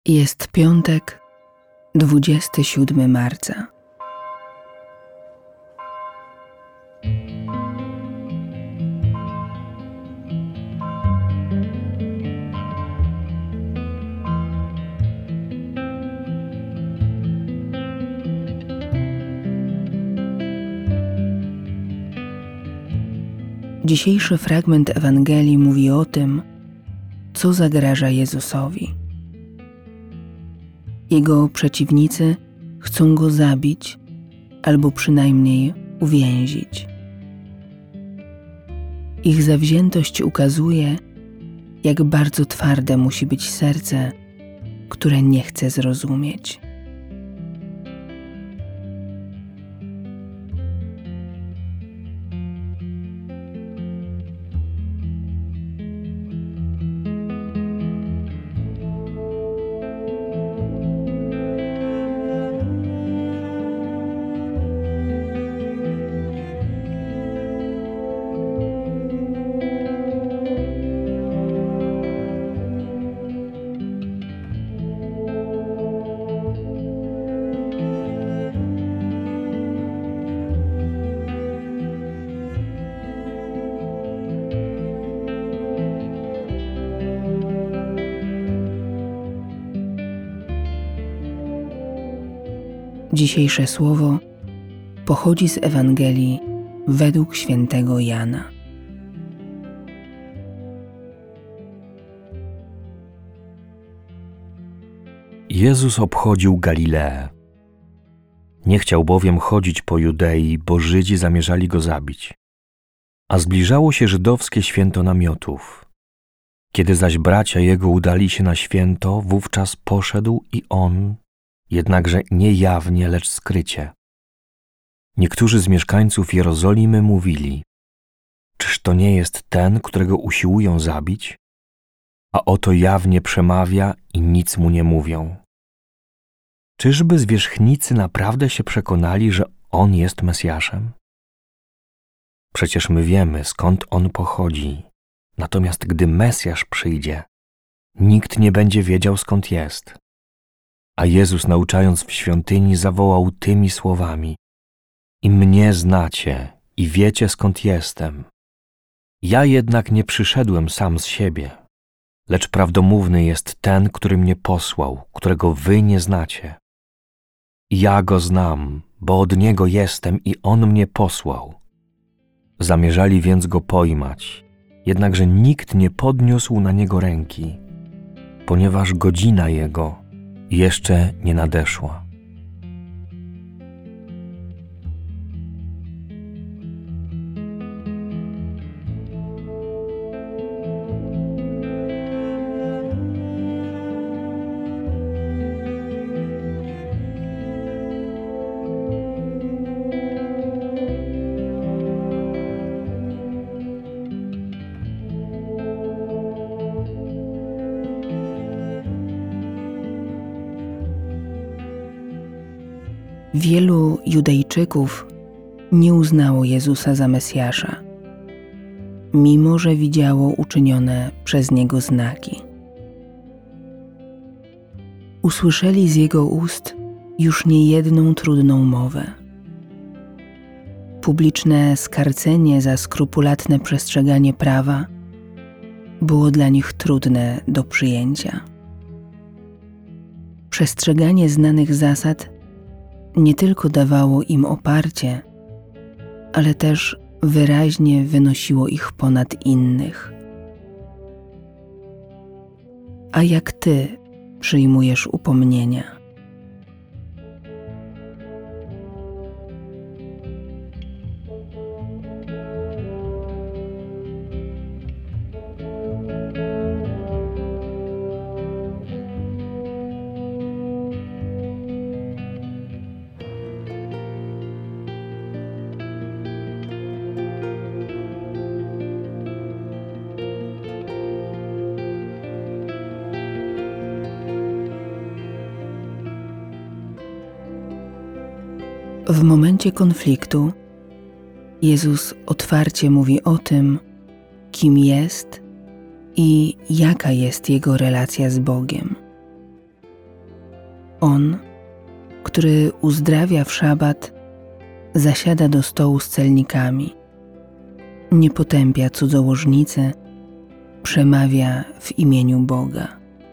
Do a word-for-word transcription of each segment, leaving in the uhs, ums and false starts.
Jest piątek, dwudziestego siódmego marca. Dzisiejszy fragment Ewangelii mówi o tym, co zagraża Jezusowi. Jego przeciwnicy chcą Go zabić albo przynajmniej uwięzić. Ich zawziętość ukazuje, jak bardzo twarde musi być serce, które nie chce zrozumieć. Dzisiejsze słowo pochodzi z Ewangelii według świętego Jana. Jezus obchodził Galileę. Nie chciał bowiem chodzić po Judei, bo Żydzi zamierzali Go zabić. A zbliżało się żydowskie święto namiotów. Kiedy zaś bracia Jego udali się na święto, wówczas poszedł i On, jednakże nie jawnie, lecz skrycie. Niektórzy z mieszkańców Jerozolimy mówili: czyż to nie jest ten, którego usiłują zabić? A oto jawnie przemawia i nic mu nie mówią. Czyżby zwierzchnicy naprawdę się przekonali, że On jest Mesjaszem? Przecież my wiemy, skąd On pochodzi. Natomiast gdy Mesjasz przyjdzie, nikt nie będzie wiedział, skąd jest. A Jezus, nauczając w świątyni, zawołał tymi słowami: i mnie znacie i wiecie, skąd jestem. Ja jednak nie przyszedłem sam z siebie, lecz prawdomówny jest ten, który mnie posłał, którego wy nie znacie. Ja Go znam, bo od Niego jestem i On mnie posłał. Zamierzali więc Go pojmać, jednakże nikt nie podniósł na Niego ręki, ponieważ godzina Jego jeszcze nie nadeszła. Wielu Judejczyków nie uznało Jezusa za Mesjasza, mimo że widziało uczynione przez Niego znaki. Usłyszeli z Jego ust już niejedną trudną mowę. Publiczne skarcenie za skrupulatne przestrzeganie prawa było dla nich trudne do przyjęcia. Przestrzeganie znanych zasad nie tylko dawało im oparcie, ale też wyraźnie wynosiło ich ponad innych. A jak ty przyjmujesz upomnienia? W momencie konfliktu Jezus otwarcie mówi o tym, kim jest i jaka jest Jego relacja z Bogiem. On, który uzdrawia w szabat, zasiada do stołu z celnikami, nie potępia cudzołożnicy, przemawia w imieniu Boga.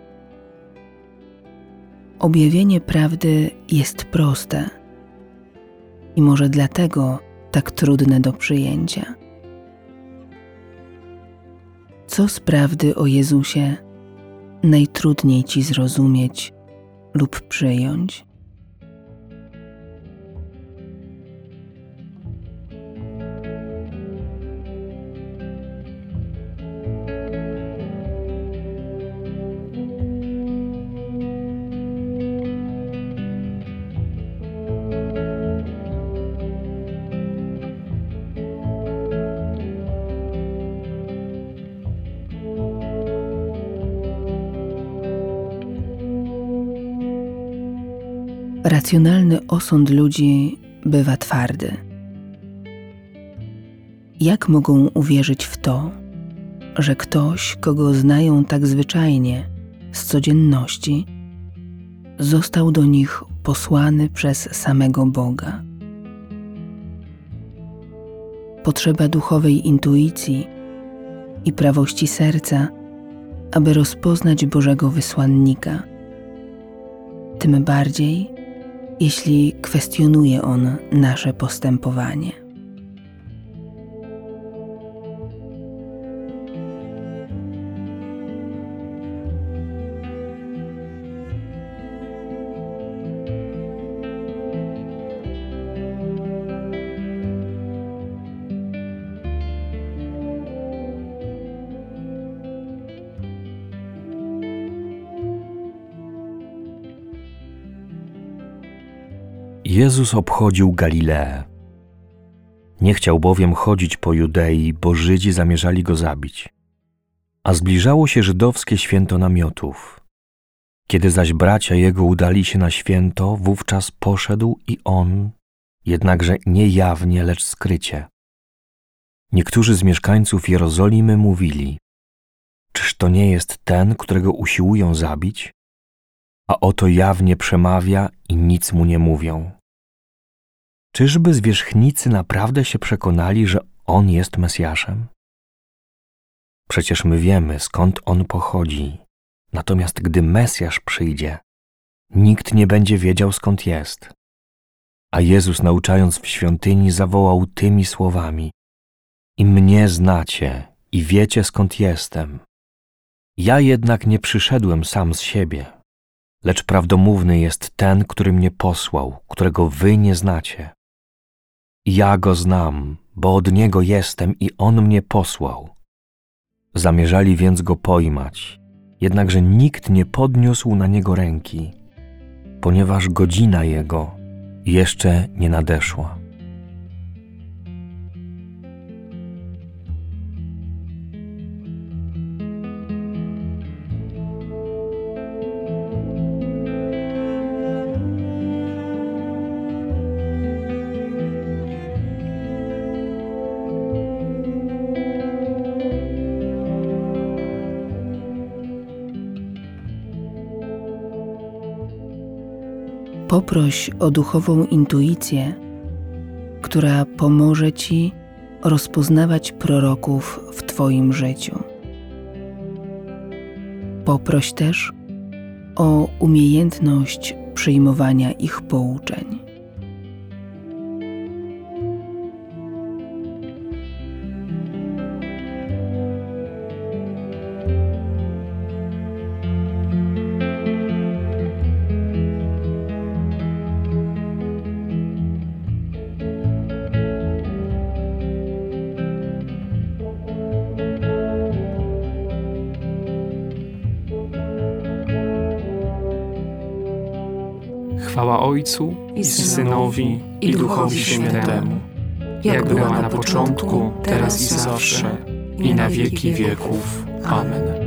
Objawienie prawdy jest proste i może dlatego tak trudne do przyjęcia. Co z prawdy o Jezusie najtrudniej Ci zrozumieć lub przyjąć? Racjonalny osąd ludzi bywa twardy. Jak mogą uwierzyć w to, że ktoś, kogo znają tak zwyczajnie, z codzienności, został do nich posłany przez samego Boga? Potrzeba duchowej intuicji i prawości serca, aby rozpoznać Bożego wysłannika. Tym bardziej, jeśli kwestionuje on nasze postępowanie. Jezus obchodził Galileę. Nie chciał bowiem chodzić po Judei, bo Żydzi zamierzali go zabić. A zbliżało się żydowskie święto namiotów. Kiedy zaś bracia jego udali się na święto, wówczas poszedł i on, jednakże nie jawnie, lecz skrycie. Niektórzy z mieszkańców Jerozolimy mówili: czyż to nie jest ten, którego usiłują zabić? A oto jawnie przemawia i nic mu nie mówią. Czyżby zwierzchnicy naprawdę się przekonali, że on jest Mesjaszem? Przecież my wiemy, skąd on pochodzi. Natomiast gdy Mesjasz przyjdzie, nikt nie będzie wiedział, skąd jest. A Jezus, nauczając w świątyni, zawołał tymi słowami: i mnie znacie i wiecie, skąd jestem. Ja jednak nie przyszedłem sam z siebie, lecz prawdomówny jest ten, który mnie posłał, którego wy nie znacie. Ja go znam, bo od niego jestem i on mnie posłał. Zamierzali więc go pojmać, jednakże nikt nie podniósł na niego ręki, ponieważ godzina jego jeszcze nie nadeszła. Poproś o duchową intuicję, która pomoże Ci rozpoznawać proroków w Twoim życiu. Poproś też o umiejętność przyjmowania ich pouczeń. Chwała Ojcu i Synowi i Duchowi Świętemu, jak była na początku, teraz i zawsze, i na wieki wieków. Amen.